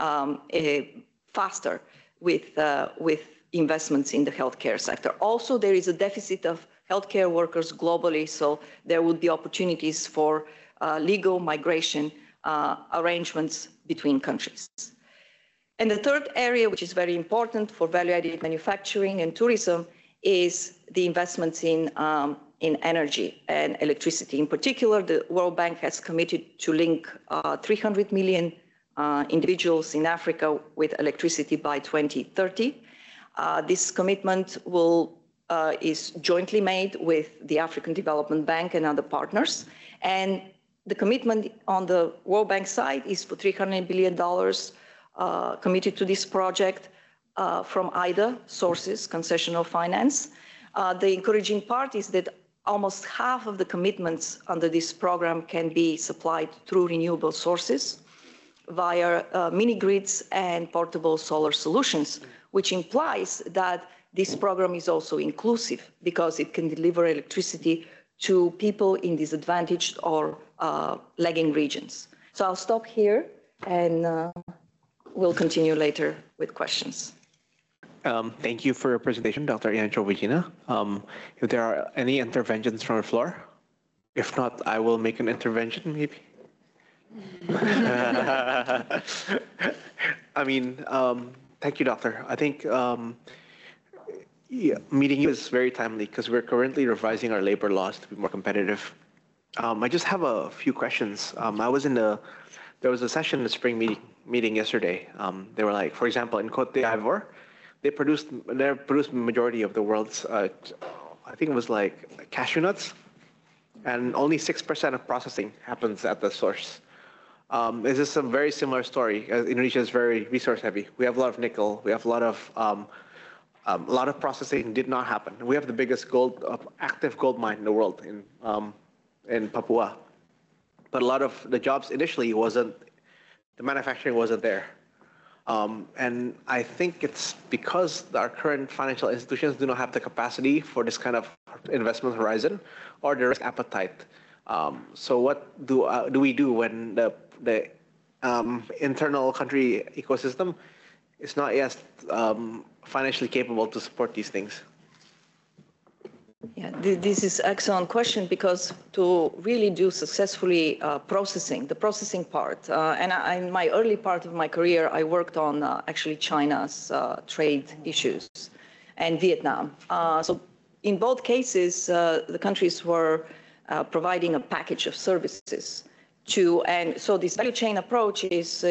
I: faster with investments in the healthcare sector. Also, there is a deficit of healthcare workers globally, so there would be opportunities for legal migration arrangements between countries. And the third area, which is very important for value-added manufacturing and tourism, is the investments in energy and electricity. In particular, the World Bank has committed to link $300 million individuals in Africa with electricity by 2030. This commitment is jointly made with the African Development Bank and other partners. And the commitment on the World Bank side is for $300 billion committed to this project from either sources, concessional finance. The encouraging part is that almost half of the commitments under this program can be supplied through renewable sources via mini grids and portable solar solutions, which implies that this program is also inclusive because it can deliver electricity to people in disadvantaged or lagging regions. So I'll stop here and we'll continue later with questions.
H: Thank you for your presentation, Dr. Iancho Wegina. If there are any interventions from the floor, if not, I will make an intervention maybe. I mean, thank you, Doctor. I think meeting you is very timely because we're currently revising our labor laws to be more competitive. I just have a few questions. There was a session in the spring meeting yesterday. They were like, for example, in Côte d'Ivoire, they produced the majority of the world's, I think it was like cashew nuts, and only 6% of processing happens at the source. Is this a very similar story? Indonesia is very resource heavy. We have a lot of nickel. We have a lot of processing did not happen. We have the biggest active gold mine in the world in Papua, but a lot of the jobs initially the manufacturing wasn't there. And I think it's because our current financial institutions do not have the capacity for this kind of investment horizon or the risk appetite. So what do we do when the internal country ecosystem is not yet financially capable to support these things?
I: Yeah, this is an excellent question because to really do successfully the processing part, and in my early part of my career, I worked on actually China's trade issues and Vietnam. So in both cases, the countries were providing a package of services and so this value chain approach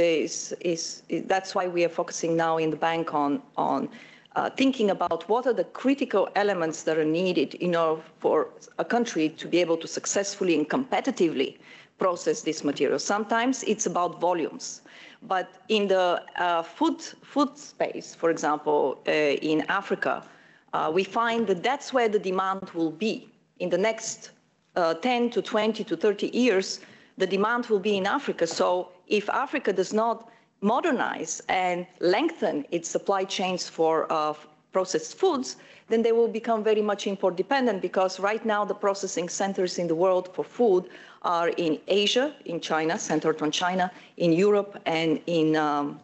I: that's why we are focusing now in the bank on thinking about what are the critical elements that are needed in order for a country to be able to successfully and competitively process this material. Sometimes it's about volumes, but in the food space, for example, in Africa, we find that that's where the demand will be. In the next 10 to 20 to 30 years, the demand will be in Africa. So if Africa does not modernize and lengthen its supply chains for processed foods, then they will become very much import dependent because right now the processing centers in the world for food are in Asia, in China, centered on China, in Europe, and in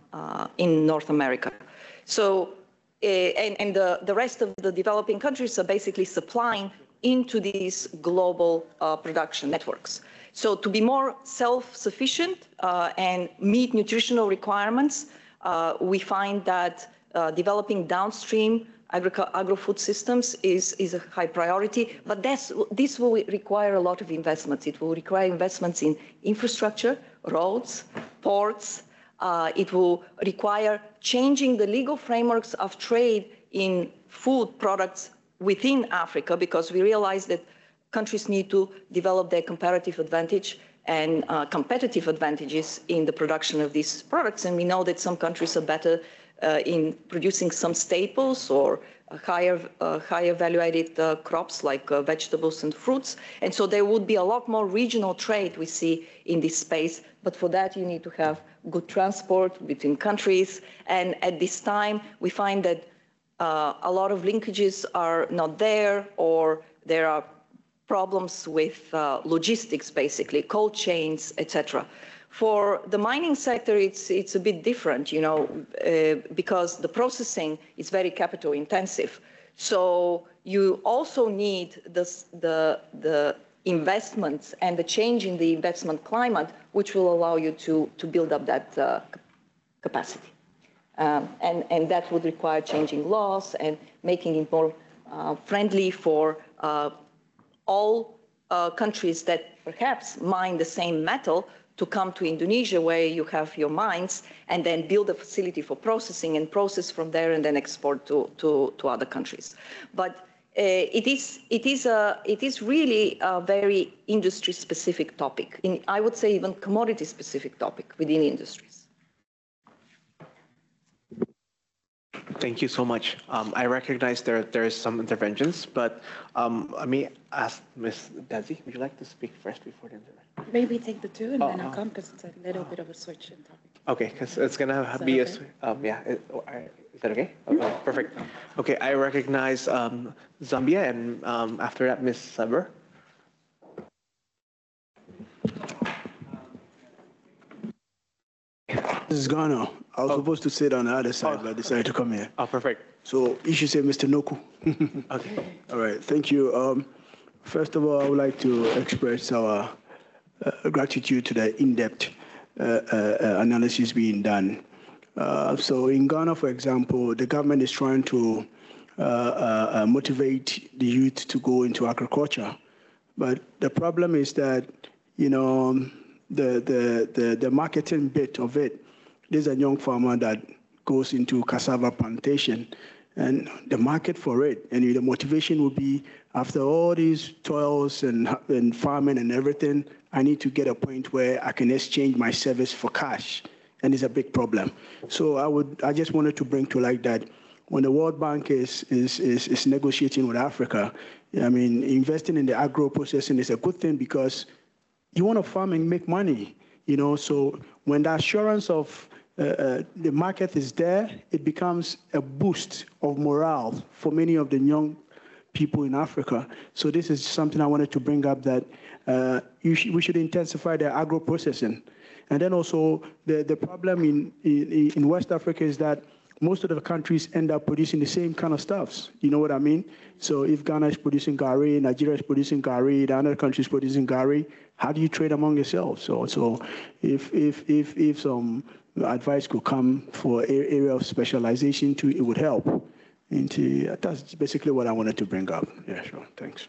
I: North America. So, and the rest of the developing countries are basically supplying into these global production networks. So to be more self-sufficient and meet nutritional requirements, we find that developing downstream agro-food systems is a high priority, but this will require a lot of investments. It will require investments in infrastructure, roads, ports. It will require changing the legal frameworks of trade in food products within Africa because we realize that countries need to develop their comparative advantage and competitive advantages in the production of these products. And we know that some countries are better in producing some staples or higher value-added crops like vegetables and fruits. And so there would be a lot more regional trade we see in this space. But for that, you need to have good transport between countries. And at this time, we find that a lot of linkages are not there, or there are problems with logistics, basically, cold chains, etc. For the mining sector, it's a bit different, you know, because the processing is very capital intensive. So you also need the investments and the change in the investment climate, which will allow you to build up that capacity. And that would require changing laws and making it more friendly for all countries that perhaps mine the same metal to come to Indonesia, where you have your mines, and then build a facility for processing and process from there and then export to other countries. But it is really a very industry-specific topic, I would say even commodity-specific topic within industries.
H: Thank you so much. I recognize there is some interventions, but let me ask Ms. Desi, would you like to speak first before the intervention?
J: Maybe take the two and then I'll come, because it's a little bit of a switch in topic.
H: Okay, because it's going to be
J: okay?
H: Is that okay? Okay, perfect. Okay, I recognize Zambia, and after that, Ms. Saber.
G: This is Ghana. I was supposed to sit on the other side, but I decided to come here.
H: Oh, perfect.
G: So you should say Mr. Noku.
H: Okay.
G: All right, thank you. First of all, I would like to express our gratitude to the in-depth analysis being done. So in Ghana, for example, the government is trying to motivate the youth to go into agriculture. But the problem is that, you know, the marketing bit of it, there's a young farmer that goes into cassava plantation, and the market for it, and the motivation will be, after all these toils and farming and everything, I need to get a point where I can exchange my service for cash, and it's a big problem. So I just wanted to bring to light that when the World Bank is negotiating with Africa, I mean, investing in the agro processing is a good thing, because you want to farm and make money, you know. So when the assurance of the market is there, it becomes a boost of morale for many of the young people in Africa. So this is something I wanted to bring up, that we should intensify the agro processing. And then also the problem in West Africa is that most of the countries end up producing the same kind of stuffs. You know what I mean? So if Ghana is producing gari, Nigeria is producing gari, the other countries producing gari, how do you trade among yourselves? So if some advice could come for area of specialization too, it would help. And that's basically what I wanted to bring up. Yeah, sure. Thanks.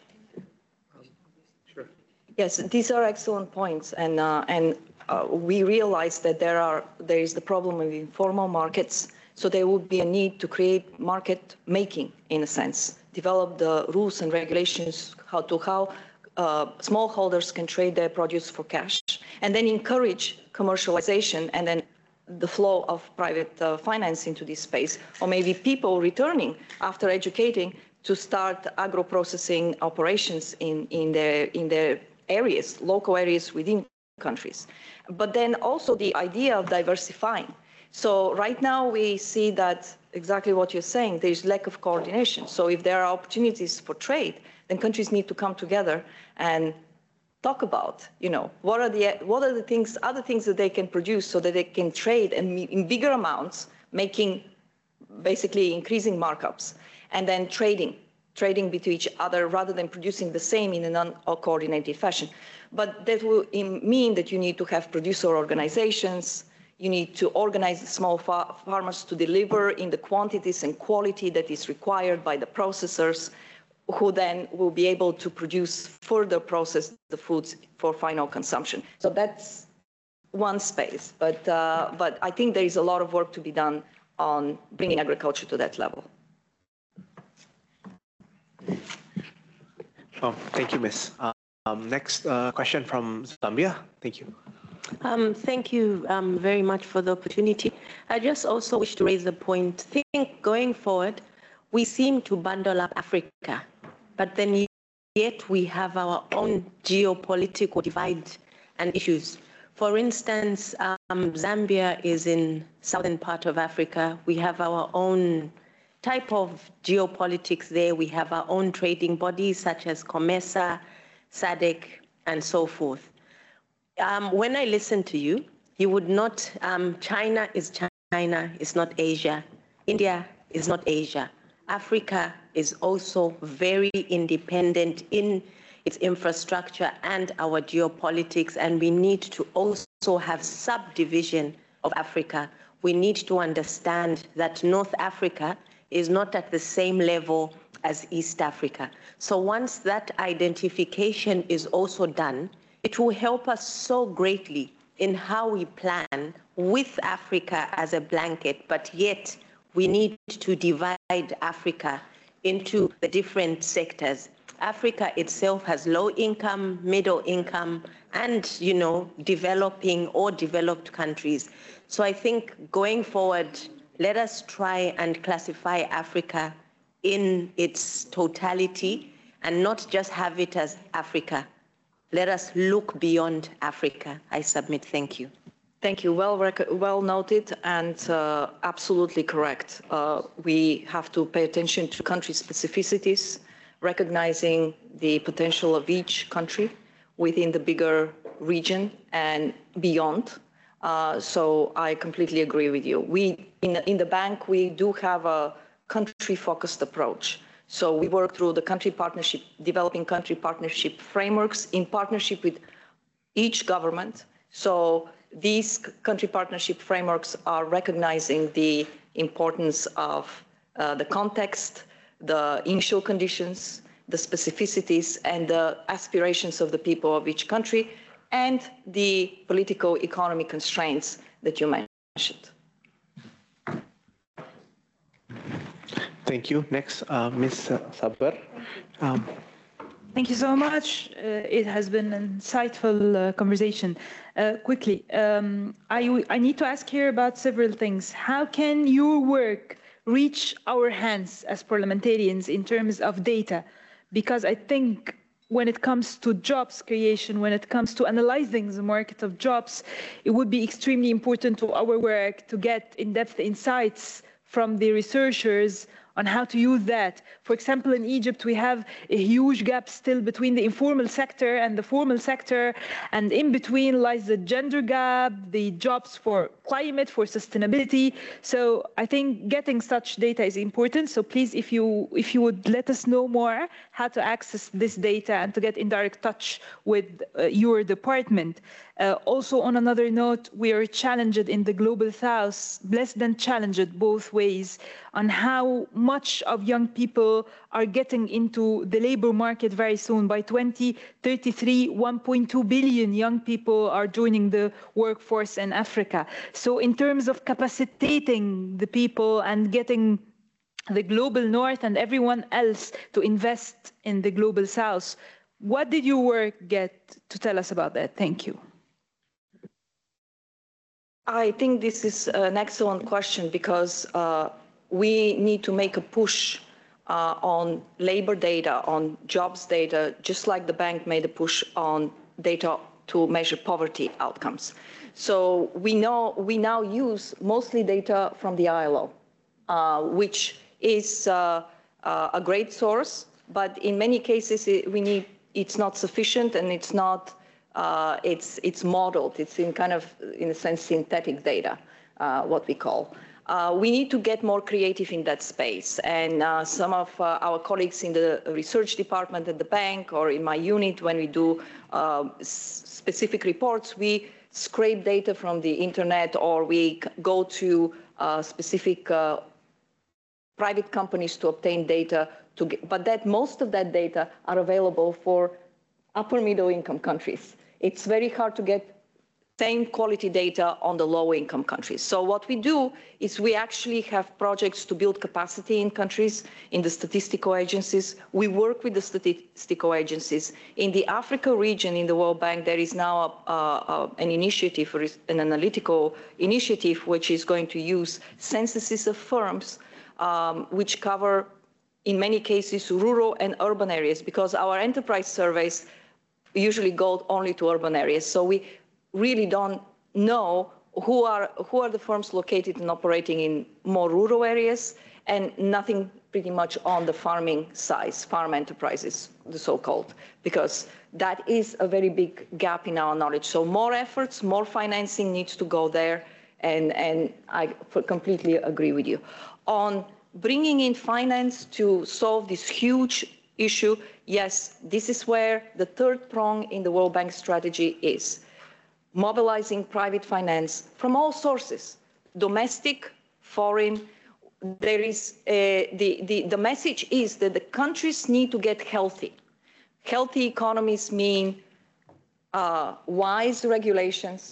H: Sure.
I: Yes, these are excellent points, and we realize that there is the problem of informal markets. So there would be a need to create market making, in a sense, develop the rules and regulations how smallholders can trade their produce for cash, and then encourage commercialization and then the flow of private finance into this space, or maybe people returning after educating to start agro-processing operations in their areas, local areas within countries. But then also the idea of diversifying. So right now we see that exactly what you're saying, there's lack of coordination. So if there are opportunities for trade, then countries need to come together and talk about, you know, what are the things, other things that they can produce so that they can trade in bigger amounts, basically increasing markups, and then trading between each other rather than producing the same in a non-coordinated fashion. But that will mean that you need to have producer organizations. You need to organize the small farmers to deliver in the quantities and quality that is required by the processors, who then will be able to further process the foods for final consumption. So that's one space, but I think there is a lot of work to be done on bringing agriculture to that level.
H: Oh, thank you, Ms. Next question from Zambia. Thank you.
F: Thank you very much for the opportunity. I just also wish to raise a point. Think going forward, we seem to bundle up Africa, but then yet we have our own geopolitical divide and issues. For instance, Zambia is in southern part of Africa. We have our own type of geopolitics there. We have our own trading bodies such as COMESA, SADC, and so forth. When I listen to you, you would not, China is China, it's not Asia. India is not Asia. Africa is also very independent in its infrastructure and our geopolitics, and we need to also have subdivision of Africa. We need to understand that North Africa is not at the same level as East Africa. So once that identification is also done, it will help us so greatly in how we plan with Africa as a blanket, but yet we need to divide Africa into the different sectors. Africa itself has low income, middle income, and, you know, developing or developed countries. So I think going forward, let us try and classify Africa in its totality and not just have it as Africa. Let us look beyond Africa. I submit. Thank you.
I: Thank you. Well noted and absolutely correct. We have to pay attention to country specificities, recognizing the potential of each country within the bigger region and beyond. So I completely agree with you. We, in the bank, we do have a country-focused approach. So we work through the country partnership, developing country partnership frameworks in partnership with each government. So these country partnership frameworks are recognizing the importance of the context, the initial conditions, the specificities, and the aspirations of the people of each country, and the political economy constraints that you mentioned.
H: Thank you. Next, Ms. Saber.
B: Thank you so much. It has been an insightful conversation. Quickly, I need to ask here about several things. How can your work reach our hands as parliamentarians in terms of data? Because I think when it comes to jobs creation, when it comes to analyzing the market of jobs, it would be extremely important to our work to get in-depth insights from the researchers on how to use that. For example, in Egypt, we have a huge gap still between the informal sector and the formal sector, and in between lies the gender gap, the jobs for climate, for sustainability. So I think getting such data is important. So please, if you would let us know more how to access this data and to get in direct touch with your department. Also, on another note, we are challenged in the Global South, blessed and challenged both ways, on how much of young people are getting into the labor market very soon. By 2033, 1.2 billion young people are joining the workforce in Africa. So in terms of capacitating the people and getting the global north and everyone else to invest in the global south, what did your work get to tell us about that? Thank you.
I: I think this is an excellent question because we need to make a push on labor data, on jobs data, just like the bank made a push on data to measure poverty outcomes. So we now use mostly data from the ILO, which is a great source, but in many cases it's not sufficient and it's not. It's modeled. It's in kind of, in a sense, synthetic data, what we call. We need to get more creative in that space. And some of our colleagues in the research department at the bank or in my unit, when we do specific reports, we scrape data from the internet or we go to specific private companies to obtain data. But most of that data are available for upper middle income countries. It's very hard to get same quality data on the low income countries. So what we do is we actually have projects to build capacity in countries, in the statistical agencies. We work with the statistical agencies. In the Africa region, in the World Bank, there is now an initiative, an analytical initiative, which is going to use censuses of firms, which cover, in many cases, rural and urban areas, because our enterprise surveys usually go only to urban areas. So we really don't know who are the firms located and operating in more rural areas, and nothing pretty much on the farming size, farm enterprises, the so-called, because that is a very big gap in our knowledge. So more efforts, more financing needs to go there, and I completely agree with you. On bringing in finance to solve this huge issue, yes, this is where the third prong in the World Bank strategy is. Mobilizing private finance from all sources, domestic, foreign. There is the message is that the countries need to get healthy. Healthy economies mean wise regulations,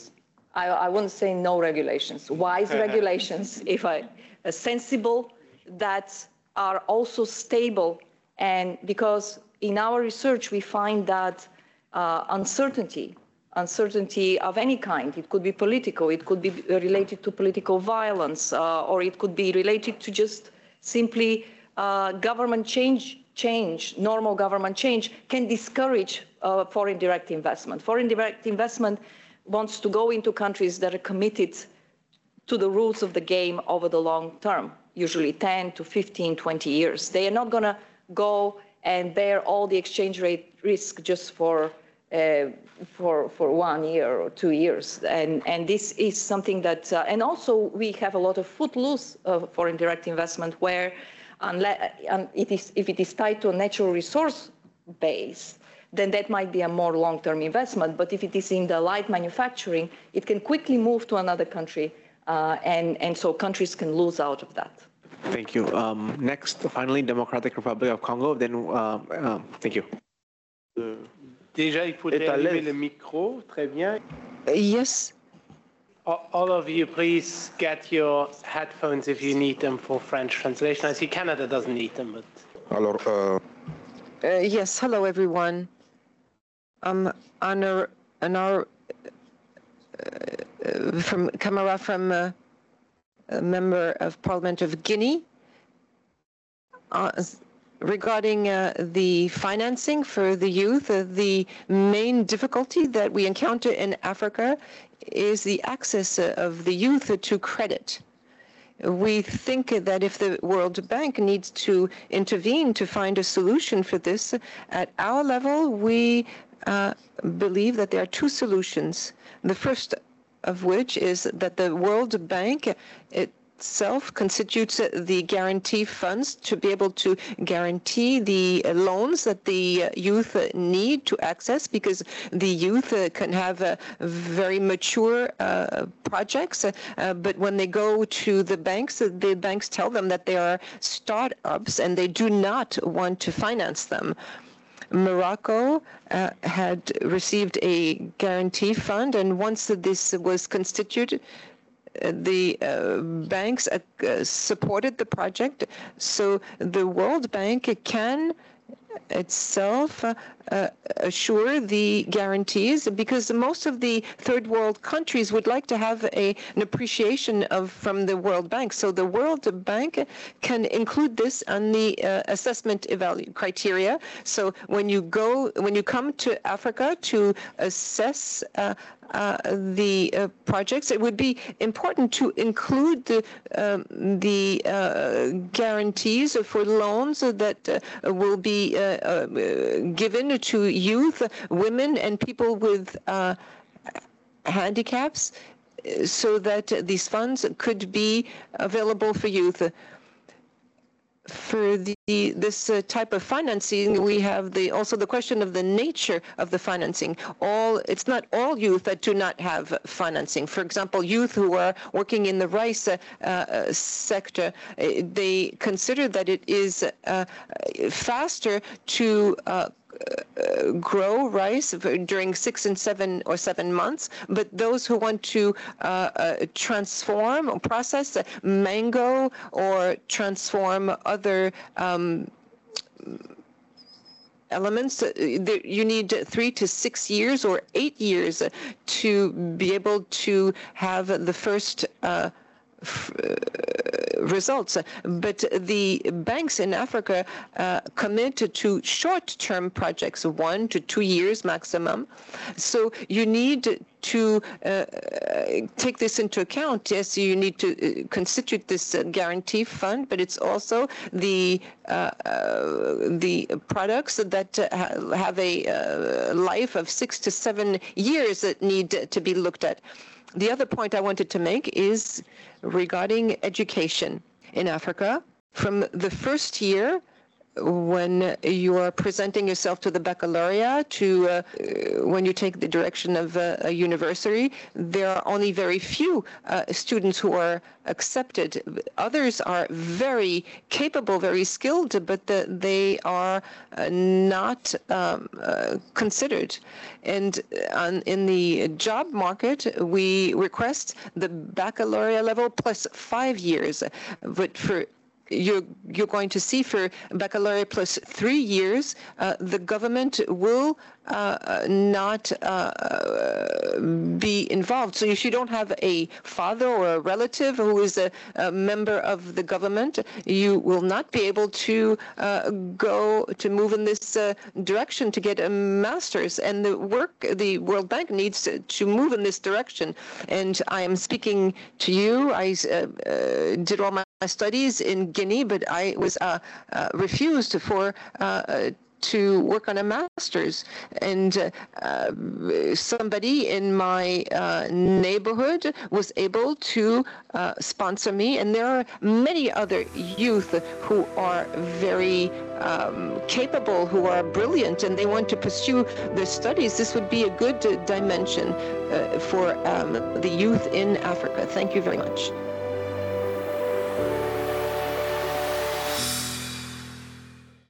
I: I wouldn't say no regulations, wise regulations, sensible, that are also stable. And because in our research, we find that uncertainty of any kind, it could be political, it could be related to political violence, or it could be related to just simply government change, normal government change, can discourage foreign direct investment. Foreign direct investment wants to go into countries that are committed to the rules of the game over the long term, usually 10 to 15, 20 years. They are not going to go and bear all the exchange rate risk just for 1 year or 2 years. And this is something that, and also we have a lot of footloose foreign direct investment where if it is tied to a natural resource base, then that might be a more long-term investment. But if it is in the light manufacturing, it can quickly move to another country, and so countries can lose out of that.
H: Thank you. Next, finally, Democratic Republic of Congo. Then, thank you.
C: Déjà, il faudrait allumer le micro. Très bien.
K: Yes.
C: All of you, please get your headphones if you need them for French translation. I see Canada doesn't need them, but.
K: Alors, yes. Hello, everyone. From Camara, from a member of Parliament of Guinea, regarding the financing for the youth. The main difficulty that we encounter in Africa is the access of the youth to credit. We think that if the World Bank needs to intervene to find a solution for this, at our level, we believe that there are two solutions. The first of which is that the World Bank itself constitutes the guarantee funds to be able to guarantee the loans that the youth need to access, because the youth can have very mature projects, but when they go to the banks tell them that they are startups and they do not want to finance them. Morocco had received a guarantee fund, and once this was constituted, the banks supported the project. So the World Bank can itself assure the guarantees, because most of the third world countries would like to have an appreciation from the World Bank. So the World Bank can include this on the assessment criteria. So when you come to Africa to assess the projects, it would be important to include the guarantees for loans that will be given to youth, women, and people with handicaps, so that these funds could be available for youth. For this type of financing, we have also the question of the nature of the financing. It's not all youth that do not have financing. For example, youth who are working in the rice sector, they consider that it is faster to grow rice during 6 and 7 or 7 months, but those who want to transform or process mango or transform other elements, you need 3 to 6 years or 8 years to be able to have the first results. But the banks in Africa commit to short-term projects, 1 to 2 years maximum. So you need to take this into account. Yes, you need to constitute this guarantee fund, but it's also the products that have a life of 6 to 7 years that need to be looked at. The other point I wanted to make is regarding education in Africa. From the first year, when you are presenting yourself to the baccalaureate, when you take the direction of a university, there are only very few students who are accepted. Others are very capable, very skilled, but they are not considered. And in the job market, we request the baccalaureate level plus 5 years. But for you're going to see for baccalaureate plus 3 years, the government will not be involved. So if you don't have a father or a relative who is a member of the government, you will not be able to move in this direction to get a master's. And the World Bank needs to move in this direction. And I am speaking to you. I did all my studies in Guinea, but I was refused to work on a master's, and somebody in my neighborhood was able to sponsor me, and there are many other youth who are very capable, who are brilliant, and they want to pursue their studies. This would be a good dimension for the youth in Africa. Thank you very much.